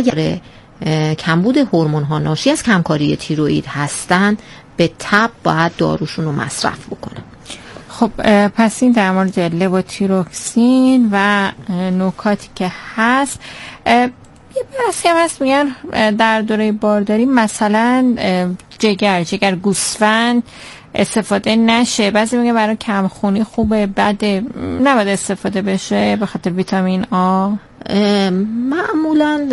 اگر کمبود هورمون ها ناشی از کمکاری تیروئید هستن به تبع باید داروشون رو مصرف بکنن. خب پس این در مورد لووتیروکسین و نکاتی که هست. یه بحثی هم هست میگن در دوره بارداری مثلا جگر گوسفند استفاده نشه، بعضی میگه برای کمخونی خوبه، بده نباید استفاده بشه به خاطر ویتامین آ. معمولا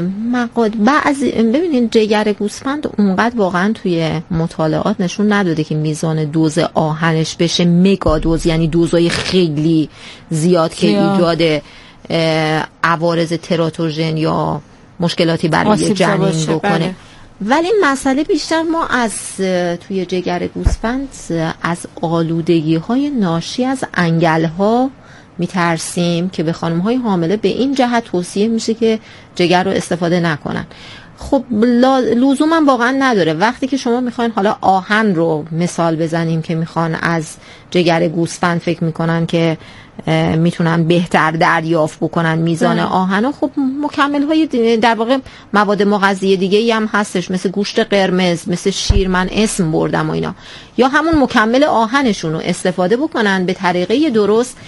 بعضی ببینید جگر گوسفند اونقدر واقعا توی مطالعات نشون نداده که میزان دوز آهنش بشه مگا دوز، یعنی دوزای خیلی زیاد که ایجاد عوارض تراتوژن یا مشکلاتی برای جنین بکنه. بله. ولی مسئله بیشتر ما از توی جگر گوسفند از آلودگی های ناشی از انگل ها میترسیم که به خانم های حامله به این جهت توصیه میشه که جگر رو استفاده نکنن. خب لزوما واقعا نداره. وقتی که شما میخواین حالا آهن رو مثال بزنیم که میخوان از جگر گوسفند فکر میکنن که میتونن بهتر دریافت بکنن میزان آهن، خب مکمل های در واقع مواد مغذی دیگه هم هستش مثل گوشت قرمز، مثل شیر، من اسم بردم و اینا، یا همون مکمل آهنشون رو استفاده بکنن به طریقه درست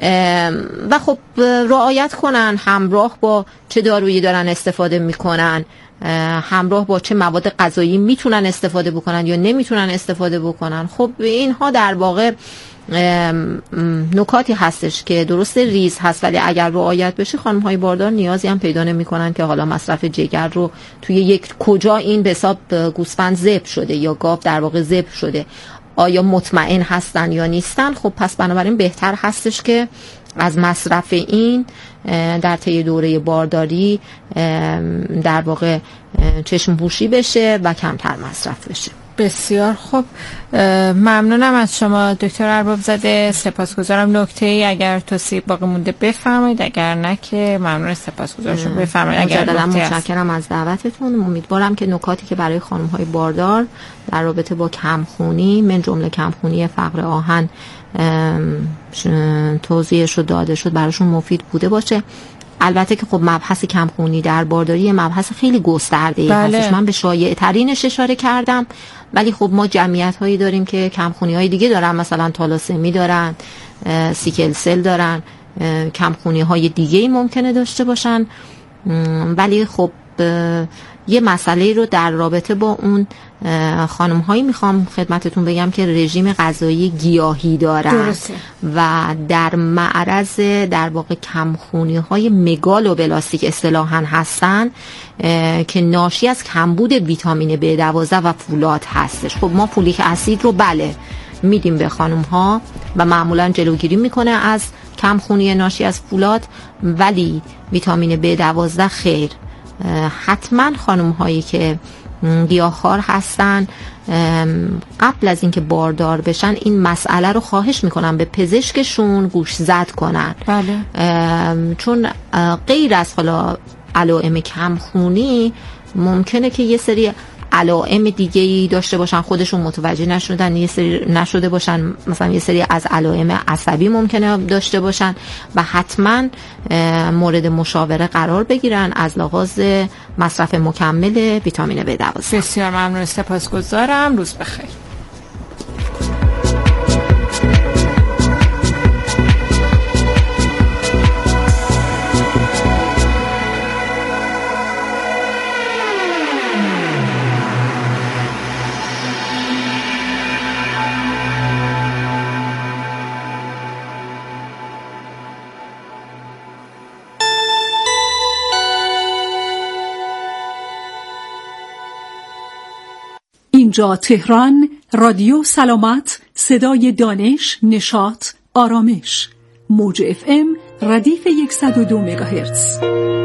و خب رعایت کنن همراه با چه دارویی دارن استفاده میکنن، همراه با چه مواد غذایی میتونن استفاده بکنن یا نمیتونن استفاده بکنن. خب اینها در واقع نکاتی هستش که درست ریز هست، ولی اگر رعایت بشه خانم های باردار نیازی هم پیدا نمی‌کنن که حالا مصرف جگر رو توی یک کجا این به حساب گوسفند ذبح شده یا گاو در واقع ذبح شده آیا مطمئن هستن یا نیستن. خب پس بنابراین بهتر هستش که از مصرف این در طی دوره بارداری در واقع چشم پوشی بشه و کمتر مصرف بشه. بسیار خوب، ممنونم از شما دکتر ارباب زاده. سپاسگزارم. نکته‌ای اگر توصیه باقی مونده بفرمایید، اگر نه که ممنون، سپاسگزارم. بفرمایید. اگر متشکرم از دعوتتون. امیدوارم که نکاتی که برای خانم‌های باردار در رابطه با کمخونی من جمله کمخونی فقر آهن توضیحش رو داده شد براشون مفید بوده باشه. البته که خب مبحث کمخونی در بارداری مبحث خیلی گسترده‌ای هستش. من به شایع ترینش اشاره کردم، ولی خب ما جمعیت هایی داریم که کمخونی های دیگه دارن، مثلا تالاسمی دارن، سیکل سل دارن، کمخونی های دیگه ای ممکنه داشته باشن. ولی خب یه مسئله رو در رابطه با اون خانم هایی میخوام خدمتتون بگم که رژیم غذایی گیاهی دارن. درسته. و در معرض در واقع کمخونی های مگالوبلاستیک اصطلاحاً هستن که ناشی از کمبود ویتامین B12 و فولاد هستش. خب ما فولیک اسید رو بله میدیم به خانم ها و معمولاً جلوگیری میکنه از کمخونی ناشی از فولاد، ولی ویتامین B12 خیر. حتما خانم هایی که گیاهخوار هستن قبل از اینکه باردار بشن این مسئله رو خواهش میکنم به پزشکشون گوش زد کنن. بله. چون غیر از حالا علائم کمخونی ممکنه که یه سری علائم دیگه‌ای داشته باشن خودشون متوجه نشدن، یه سری نشده باشن، مثلا یه سری از علائم عصبی ممکنه داشته باشن و حتما مورد مشاوره قرار بگیرن از لحاظ مصرف مکمل ویتامین B12. بسیار ممنون، سپاسگزارم. روز بخیر. اینجا تهران، رادیو سلامت، صدای دانش، نشاط، آرامش. موج FM ردیف 102 مگاهرتز.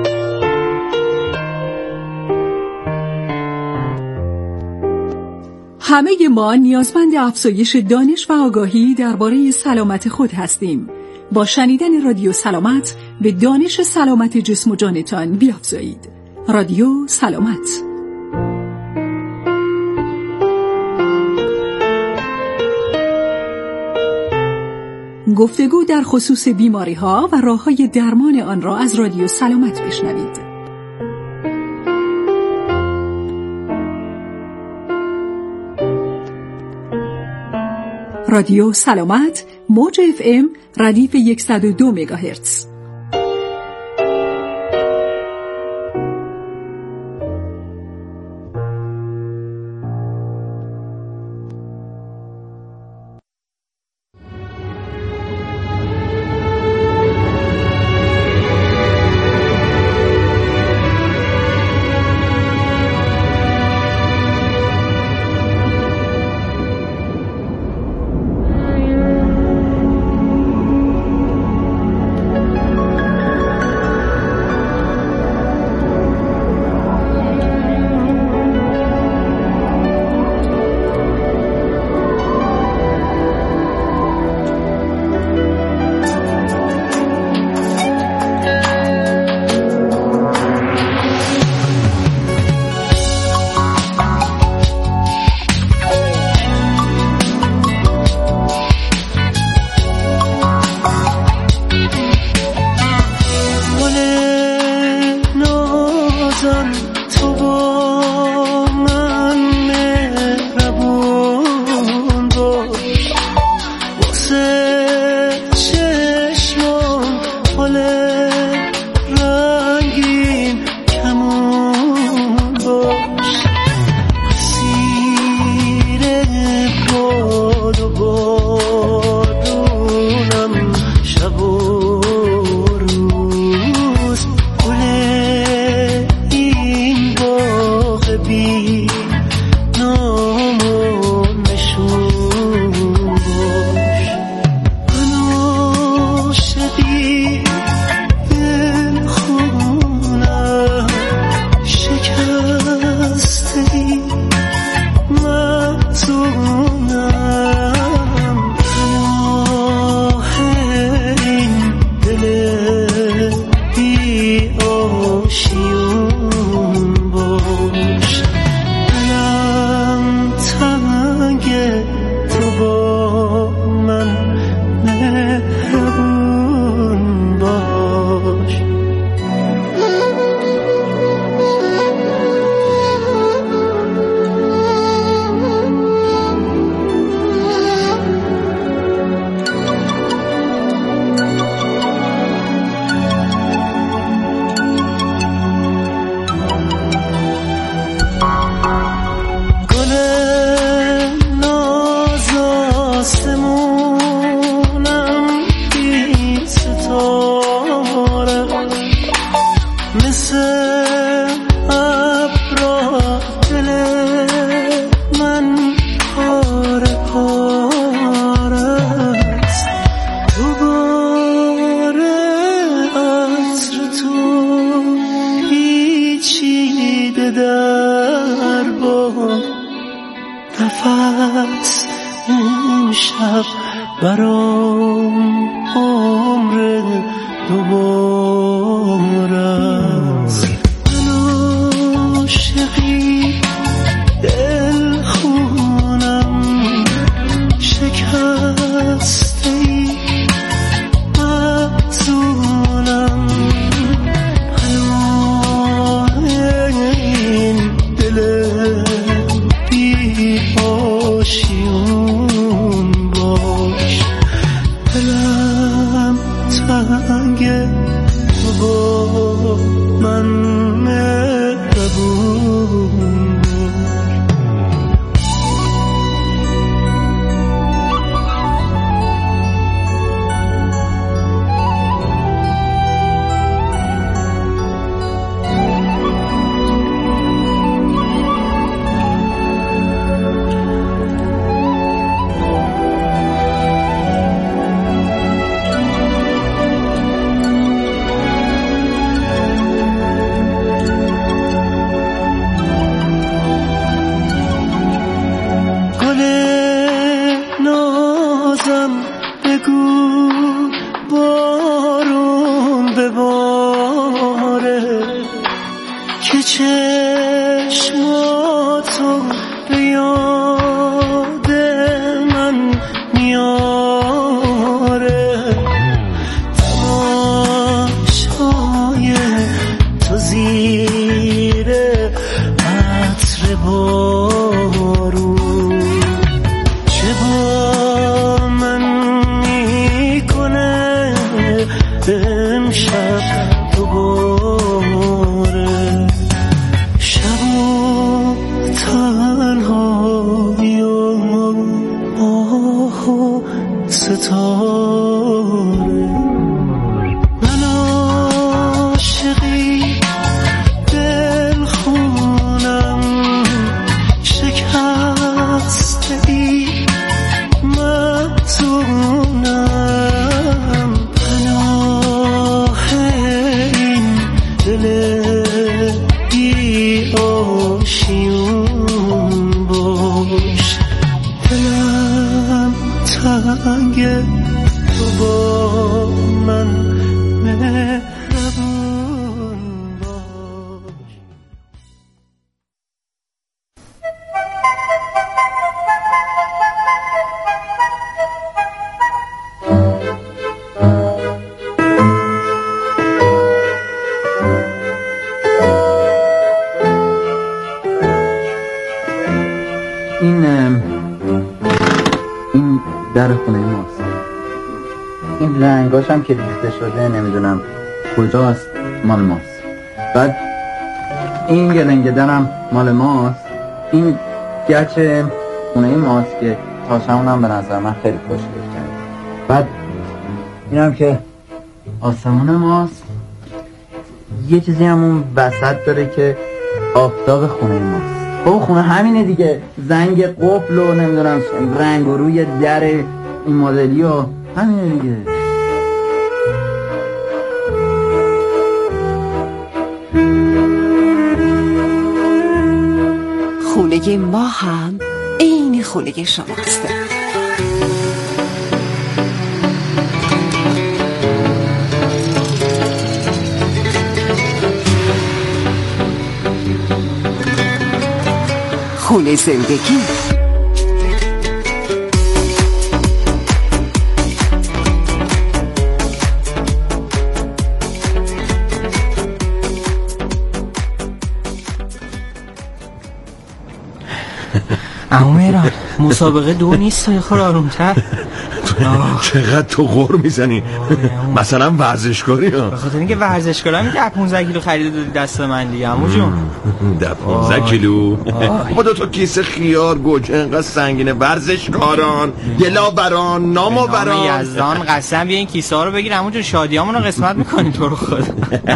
همه ما نیازمند افزایش دانش و آگاهی درباره سلامت خود هستیم. با شنیدن رادیو سلامت به دانش سلامت جسم و جانتان بیافزایید. رادیو سلامت. گفتگو در خصوص بیماری‌ها و راه‌های درمان آن را از رادیو سلامت بشنوید. رادیو سلامت، موج FM ردیف 102 مگاهرتز. شیون باش، دلم تنگه تو با من مهربون باش. این در خونه ماست. این رنگاش هم که ریخته شده نمیدونم کجاست، مال ماست. بعد این گلنگه درم مال ماست. این گچ خونه ماست که تاشمون هم به نظر من خیلی خوشگل کرد. بعد این هم که آسمون ماست. یه چیزی هم اون وسط داره که آفتاب خونه ماست. او خونه همینه دیگه، زنگ قفل و نمیدونم رنگ و روی در این مدلی و همینه دیگه. خونه ما هم عین خونه شماست. خونه زندگی. عمو مهران مسابقه 2 نیست، تا خور آرومتر. چقدر تو غر میزنی؟ مثلا ورزشکاری ها؟ به خاطر اینکه ورزشکارا هم 15 کیلو خریده دادی دست من دیگه عمو جون. 15 کیلو؟ خدا تو کیسه خیار گوجه انقدر سنگینه. ورزشکاران، دلاوران، نامآوران، یزدان قسم بیا این کیسه ها رو بگیر عمو جون، شادیامونو قسمت می‌کنی تو رو خدا.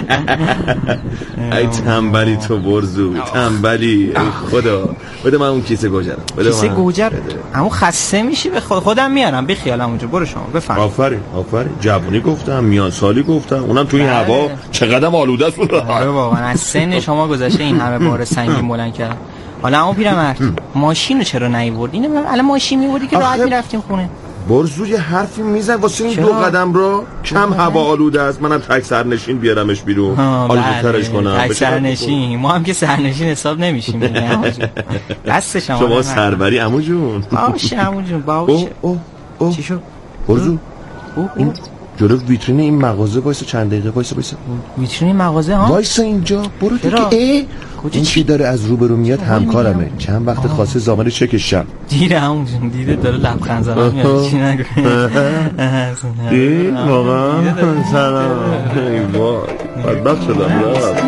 ای تنبلی تو برزو، تنبلی. ای خدا بده من اون کیسه گوجه رو. کیسه گوجه عمو خسته میشی به خودم میارم بی خیال عمو. برو شما بفرمایید. آفرین جوونی گفتم، میان سالی گفتم، اونم تو این هوا چقدر آلوده است. آره واقعا از سن شما گذشته این همه بار سنگین بلند کردم. حالا عمو پیرمرد ماشین رو چرا نیوردی؟ الان ماشین میوردی که راحت میرفتیم خونه. برزو یه حرفی میزن واسه این 2 قدم رو کم هوا آلوده است. منم تک سرنشین بیارمش بیرون آلوده ترش کنم. تک سرنشین ما هم که سرنشین حساب نمیشیم دست شما سربری عمو جون. باشه عمو جون باشه. چی شد برزو؟ این جلو ویترین این مغازه وایسا چند دقیقه. وایسا ویترین مغازه ها؟ وایسا اینجا برو دیگه. این چی داره از روبرو میاد؟ همکارمه، چند وقت خواسته زامن چکشم. دیره همون جون دیده داره لبخند زدن میاد. چی نگو دید واقعا سلام. ای وای بدبخت شدم.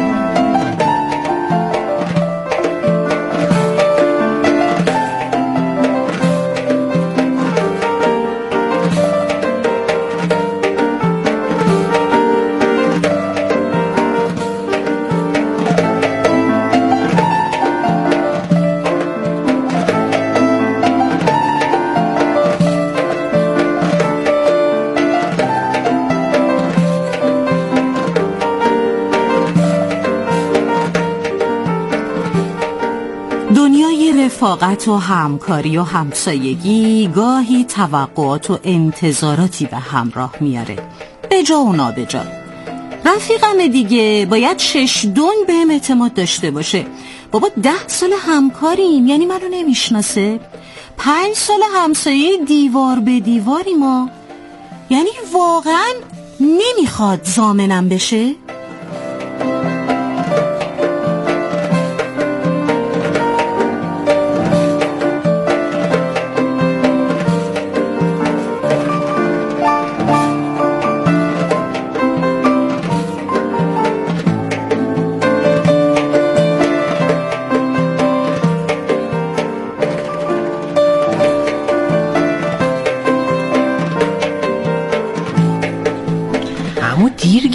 دنیای رفاقت و همکاری و همسایگی گاهی توقعات و انتظاراتی به همراه میاره، به جا و نابجا. رفیقم دیگه باید 6 دون بهم اعتماد داشته باشه. بابا 10 سال همکاریم، یعنی منو نمیشناسه. 5 سال همسایه دیوار به دیواری ما، یعنی واقعا نمیخواد ضامنم بشه.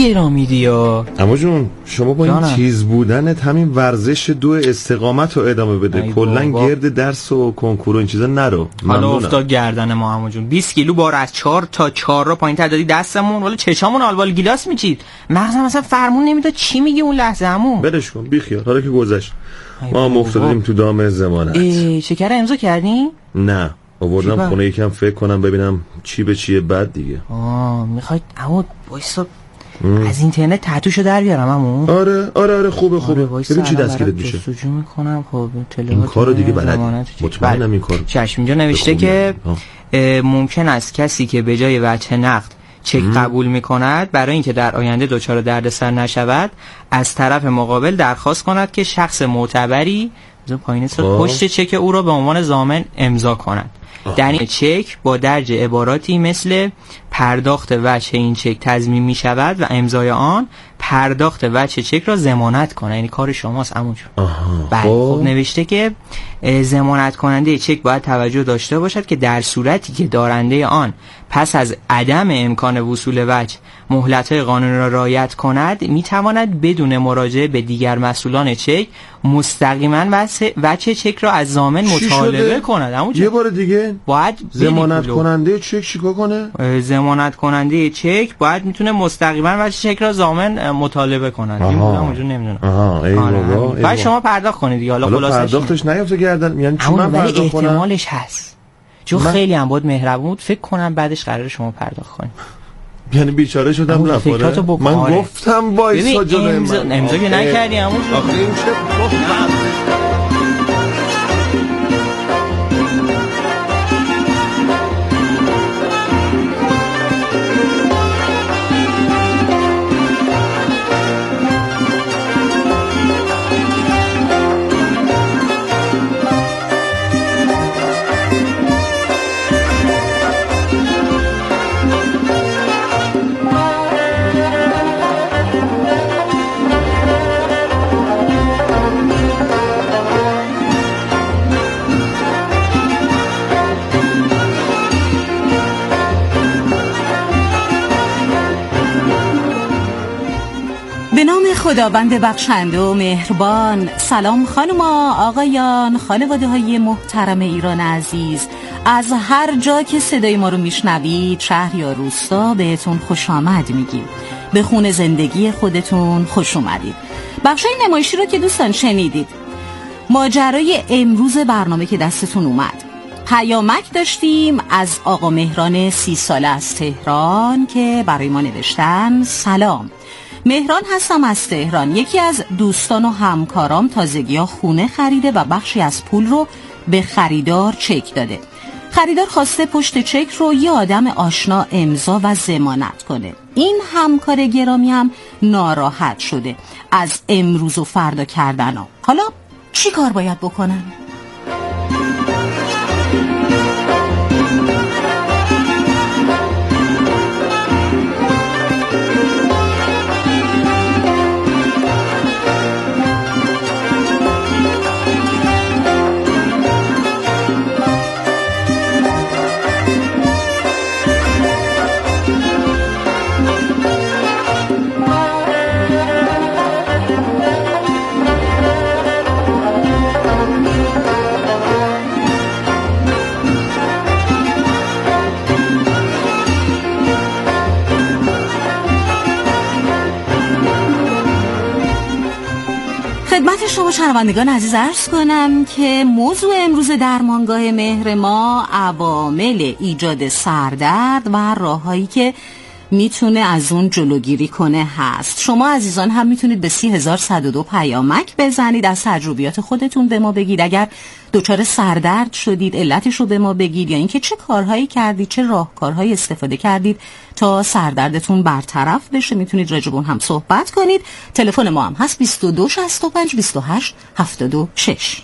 گران میدی یا عمو جون شما با این چیز بودنت همین ورزش 2 استقامت رو ادامه بده، کلا گرد درس و کنکور و این چیزا نرو. حالا افتاد گردن ما عمو جون. 20 کیلو بار از 4 تا 4 رو پایین دادی دستمون، ولی چشامون آلبال گیلاس میچید. مغزم اصلا فرمون نمیداد چی میگی اون لحظه عمو. بلش کن بی خیال، حالا که گذشت. ما هم افتادیم تو دام ضمانت. شکر امضا کردی؟ نه آوردم خونه یکم فکر کنم ببینم چی به چیه بعد دیگه. میخواید عمو وایسا از اینترنت تتوشو در بیارم عمو؟ آره خوبه ببین چی دستگیرت میشه. جستجو میکنم. خب این کارو دیگه بلدی، مطمئنم این کارو. چشم اینجا نوشته که ممکن است کسی که به جای وجه نقد چک قبول میکند برای اینکه در آینده دچار دردسر نشود از طرف مقابل درخواست کند که شخص معتبری پایین پشت چک او را به عنوان ضامن امضا کند. در این چک با درج عباراتی مثل پرداخت وجه این چک تضمین می شود و امضای آن پرداخت وجه چک را ضمانت کنه. یعنی کار شماست عمو جون. خب نوشته که ضمانت کننده چک باید توجه داشته باشد که در صورتی که دارنده آن پس از عدم امکان وصول وجه مهلت‌های قانونی را رعایت کند می تواند بدون مراجعه به دیگر مسئولان چک مستقیما وجه چک را از ضامن مطالبه کند. یه بار دیگه باید ضمانت کننده چک چیکار کنه؟ ضمانت کننده چک باید میتونه مستقیما وجه چک را ضامن مطالبه کند. این اونجا نمیدونم. بعد شما پرداخت کنید دیگه. حالا پرداختش نیافته گردن، یعنی چی من پرداخت کنم؟ احتمالش هست چون خیلی هم بود مهربون بود، فکر کنم بعدش قراره شما پرداخت کنید. یعنی بیچاره شدم رفاره. من گفتم وایسا جلوی من. امضا که نکردی عمو. آخه این چه گفتم. به نام خداوند بخشنده و مهربان. سلام خانوما، آقایان، خانواده های محترم ایران عزیز. از هر جا که صدای ما رو میشنوید، شهر یا روستا، بهتون خوش آمد میگیم. به خونه زندگی خودتون خوش اومدید. بخشای نمایشی رو که دوستان شنیدید. ماجرای امروز برنامه که دستتون اومد، پیامک داشتیم از آقا مهران 30 ساله از تهران که برای ما نوشتن: سلام، مهران هستم از تهران. یکی از دوستان و همکارام تازگی‌ها خونه خریده و بخشی از پول رو به خریدار چک داده. خریدار خواسته پشت چک رو یه آدم آشنا امضا و ضمانت کنه. این همکار گرامی هم ناراحت شده از امروز و فردا کردن‌ها. حالا چی کار باید بکنن؟ خدمت شما شنوندگان عزیز عرض کنم که موضوع امروز درمانگاه مهر ما عوامل ایجاد سردرد و راههایی که میتونه از اون جلوگیری کنه هست. شما عزیزان هم میتونید به 30102 پیامک بزنید، از تجربیات خودتون به ما بگید. اگر دچار سردرد شدید علتش رو به ما بگید، یا اینکه چه کارهایی کردید، چه راهکارهایی استفاده کردید تا سردردتون برطرف بشه. میتونید راجع به اون هم صحبت کنید. تلفن ما هم هست 22 65 28 76.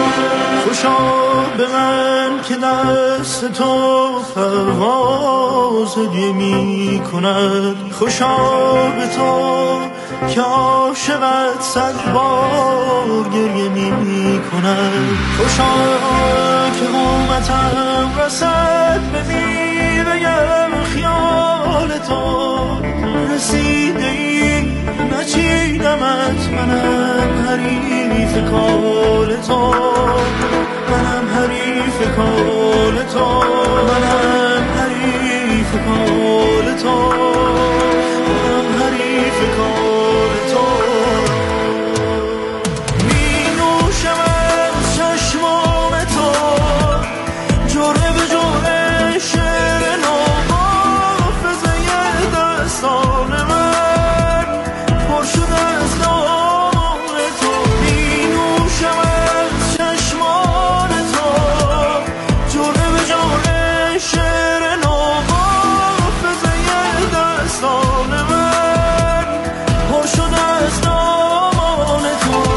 خوشا به من که دست تو فرمان پروازه می کند. خوشا به تو که عاشقت 100 بار گریه می کند. خوشا که قومتم رسد به میوه خیال تو. رسیده ای نچیدمت، منم حریف کال تو. منم حریف کال تو. منم حریف کال تو. منم حریف کال تو. می نوشم از چشمام تو جوره به جوره شعر نو. حافظه دستان من پر شده از نام تو. می نوشم از چشمان تو جوره به جوره شعر نو. حافظه دستان من پر شده از نام تو.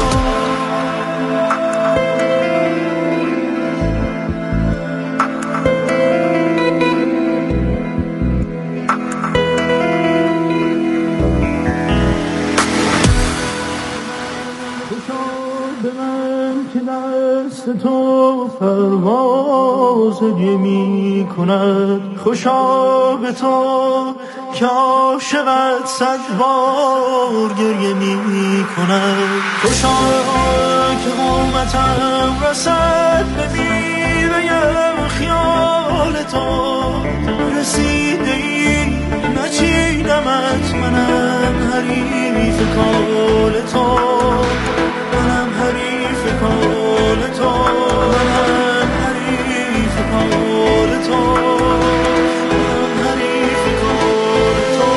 به من که دست تو پروازه می کند. خوشا به تو که عاشقت 100 بار گریه می کند. خوشا که قومتم رسد به میوه خیال تو. رسیده ای نچیدمت، منم حریف کال تو. منم حریف کال تو. منم حریف کال تو. منم حریف کال تو.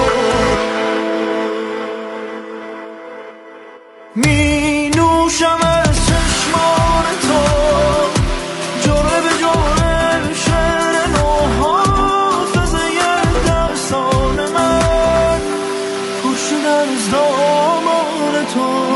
می نوشم از چشمان تو جوره به جوره شعر نو. حافظه دستان من پر شده از دامان تو.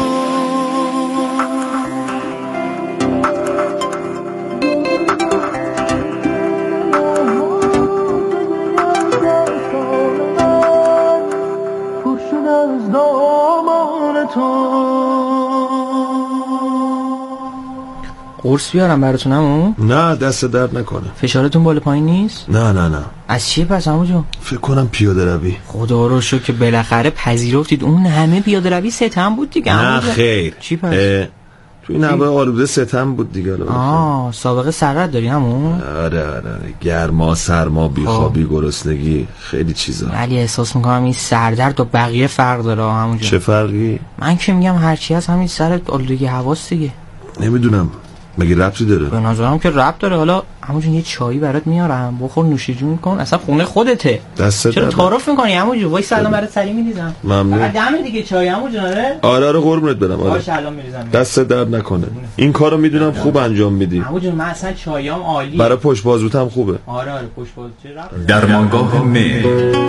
قرص بیارم براتون عمو؟ نه دست درد نکنه. فشارتون بالا پایین نیست؟ نه از چیه پس عمو جون؟ فکر کنم پیاده روی. خدا رو شکر که بالاخره پذیرفتید اون همه پیاده روی ستم بود دیگه. نه خیر. چی پس؟ توی نوه آلوده ستم بود دیگه. سابقه سررد داری همون؟ آره گرما سرما بیخوابی گرسنگی خیلی چیزا. ولی احساس میکنم این سردرد با بقیه فرق داره همونجا. چه فرقی؟ من که میگم هرچی هست همین سر آلودگی حواس دیگه. نمیدونم مگه ربطی داره؟ به نظرم که ربط داره. حالا همونجون یه چایی برات میارم بخور نوش جون کن. اصلا خونه خودته. چرا تعارف میکنی همونجون؟ وای سلام برات سری میریزم. ممنون. دم دیگه چای همونجون. آره قربونت برم. آره باشه الان میریزم. دست درد نکنه. این کارو میدونم خوب انجام میدی. همونجون من اصلا چایام عالیه. برای پشت بازوت هم خوبه. آره پشت بازو چه ربط؟ درمانگاه مهر.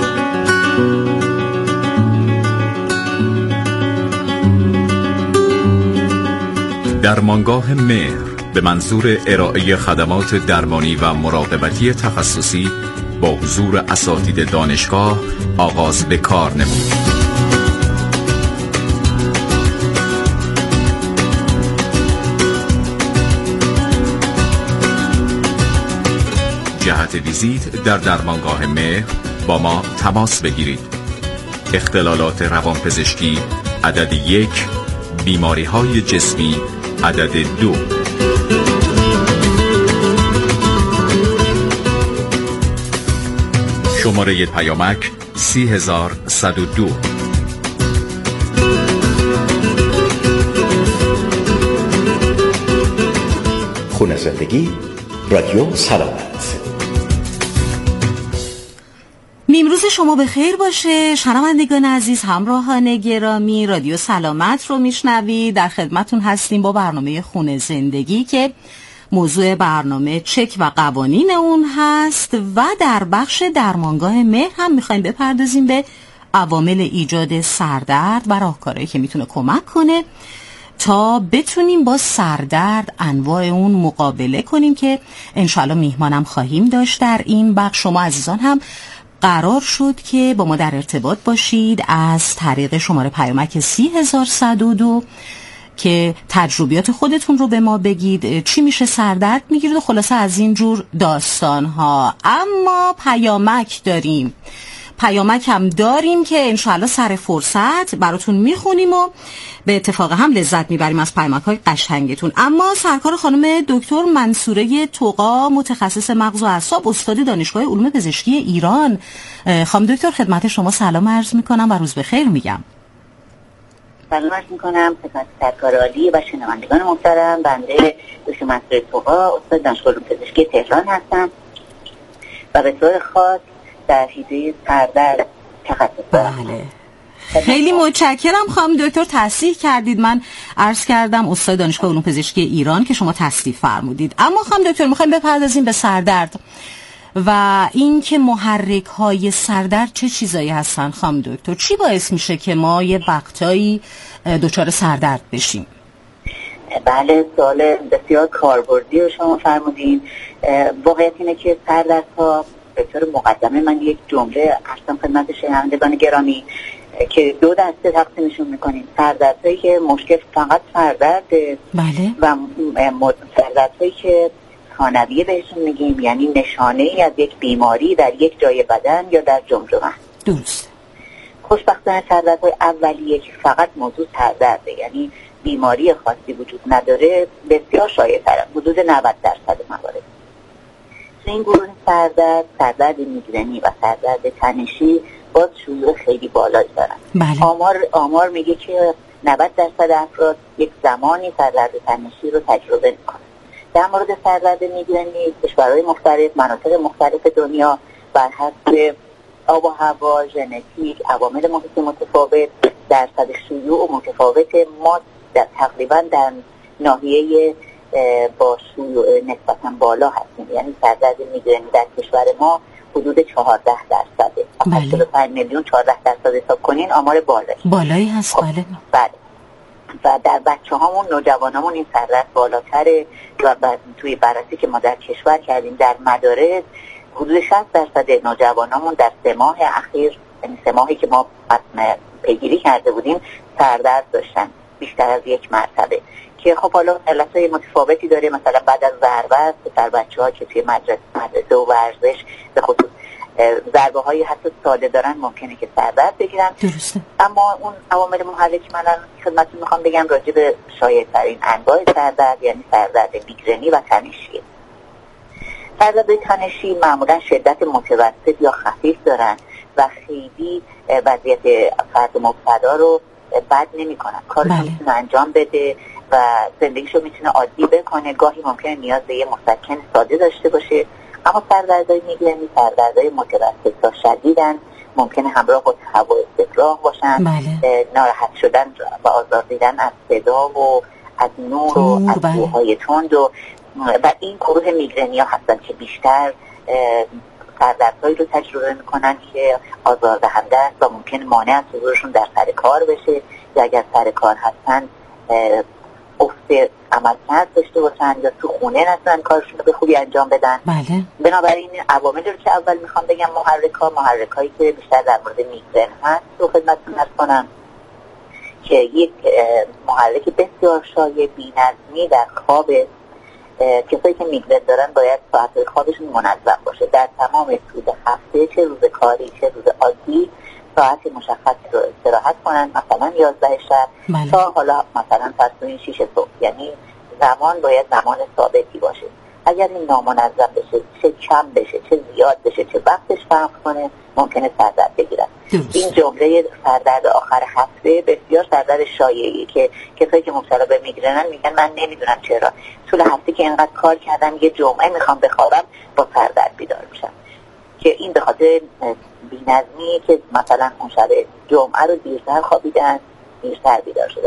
درمانگاه مهر به منظور ارائه خدمات درمانی و مراقبتی تخصصی با حضور اساتید دانشگاه آغاز به کار نمود. جهت ویزیت در درمانگاه مهر با ما تماس بگیرید. اختلالات روانپزشکی عدد 1، بیماری‌های جسمی عدد 2. شماره پیامک 30102. خونه زندگی، رادیو سلامت. نیمروز شما به خیر باشه. شنوندگان عزیز، همراهان گرامی، رادیو سلامت رو میشنوید. در خدمتون هستیم با برنامه خونه زندگی که موضوع برنامه چک و قوانین اون هست و در بخش درمانگاه مهر هم میخوایم بپردازیم به عوامل ایجاد سردرد و راهکارهایی که میتونه کمک کنه تا بتونیم با سردرد انواع اون مقابله کنیم که انشالله میهمانم خواهیم داشت در این بخش. شما عزیزان هم قرار شد که با ما در ارتباط باشید از طریق شماره پیامک 30102 که تجربیات خودتون رو به ما بگید، چی میشه سردرد میگیرید و خلاصه از این جور داستان ها. اما پیامک هم داریم که انشاءالله سر فرصت براتون میخونیم و به اتفاق هم لذت میبریم از پیامک های قشنگتون. اما سرکار خانم دکتر منصوره طغا، متخصص مغز و اعصاب، استاد دانشگاه علوم پزشکی ایران. خانم دکتر خدمت شما سلام عرض میکنم و روز بخیر میگم. سلام عرض میکنم خدمت سرکار عالی و شنوندگان محترم. بنده دکتر منصوره طغا، استاد دانشگاه علوم پزشکی تهران هستم و به طور خاص در حیطه سردرد تخصص دارم. بله. خیلی متشکرم خانم دکتر، تصحیح کردید. من عرض کردم استاد دانشگاه علوم پزشکی ایران که شما تصحیح فرمودید. اما خانم دکتر میخوایم بپردازیم به سردرد و این که محرک های سردرد چه چیزایی هستن. خانم دکتر چی باعث میشه که ما یه وقتایی دچار سردرد بشیم؟ بله، سوال بسیار کاربردی رو شما فرمودین. واقعیت اینه که سردردها به طور مقدمه من یک جمله عرضم خدمت شنوندگان گرامی که دو دسته تقسیمشون میکنیم: سردردهایی که مشکل فقط سردرده، بله، و سردردهایی که ثانویه بهشون میگیم، یعنی نشانه ای از یک بیماری در یک جای بدن یا در جمجمه. درست. خوشبختانه سردردهای اولیه که فقط موضوع سردرده، یعنی بیماری خاصی وجود نداره، بسیار شایع‌ترن، حدود 90% موارد. این گروه سردرد میگرنی و سردرد تنشی باز شیوع خیلی بالایی دارن. بله. آمار میگه که 90% افراد یک زمانی سردرد تنشی رو تجربه میکنن. در مورد سردرد میگرنی کشورهای مختلف، مناطق مختلف دنیا بر حسب آب و هوا، ژنتیک، عوامل محیط متفاوت، درصد شیوع متفاوت، ما تقریبا در ناحیه با شیوع نسبتا بالا هستیم. یعنی سردرد میگرنی در کشور ما حدود 14%. 85 میلیون 14% حساب کنین، آمار بالایی هست. بله. و در بچه‌هامون، نوجوانامون این سردرد بالاتره و توی بررسی که ما در کشور کردیم در مدارس حدود 60% نوجوانامون در 3 ماه اخیر، یعنی 3 ماهی که ما پیگیری کرده بودیم، سردرد داشتن بیشتر از یک مرتبه، که خب حالا علتهای متفاوتی داره. مثلا بعد از ضربه در بچه‌ها که توی مدرسه و ورزش به خصوص ضربه های حتی ساده دارن ممکنه که سردرد بگیرن. درسته. اما اون عوامل محرک من خدمتتون میخوام بگم راجع به شایع‌ترین انواع سردرد، یعنی سردرد میگرنی و تنشی. سردرد تنشی معمولا شدت متوسط یا خفیف دارن و خیلی وضعیت فرد مبتلا رو بد نمی‌کنن. کارش میتونه انجام بده و زندگیشو میتونه عادی بکنه. گاهی ممکنه نیاز به یه مسکن ساده داشته باشه. اما سردردهای میگرنی سردردهای متوسط تا شدیدن، ممکنه همراه با تهوع استفراغ باشن. بله. ناراحت شدن و آزار دیدن از صدا و از نور و از بوهای تند و این گروه میگرنی ها هستن که بیشتر سردردهایی رو تجربه میکنن که آزاردهنده است و ممکن مانع از حضورشون در سر کار بشه، یا اگر سر کار هستن افت عملکرد داشته باشن یا تو خونه نتونن کارشون رو به خوبی انجام بدن. بله. بنابراین عوامل رو که اول میخوام بگم محرکایی که بیشتر در مورد میگرن هست رو خدمتتون عرض کنم که یک محرک بسیار شایع بی‌نظمی در خواب. کسایی که میگرن دارن باید ساعت خوابشون منظم باشه. در تمام طول هفته، چه روز کاری چه روز عادی، ساعت مشخصی رو استراحت کنن، مثلا 11 شب تا حالا مثلا فرض کنین 6 صبح. یعنی زمان باید زمان ثابتی باشه. اگر این نامنظم بشه، چه کم بشه چه زیاد بشه، چه وقتش فرق کنه، ممکنه سردرد بگیرن. این جمله سردرد آخر هفته بسیار سردرد شایعی که کسایی که مبتلا به میگرنن میگن من نمیدونم چرا طول هفته که اینقدر کار کردم یه جمعه میخوام بخوابم با سردرد بیدار میشم، که این به خاطر بی‌نظمی که مثلا اون شب جمعه رو دیرتر خوابیدن، دیرتر بیدار شدن.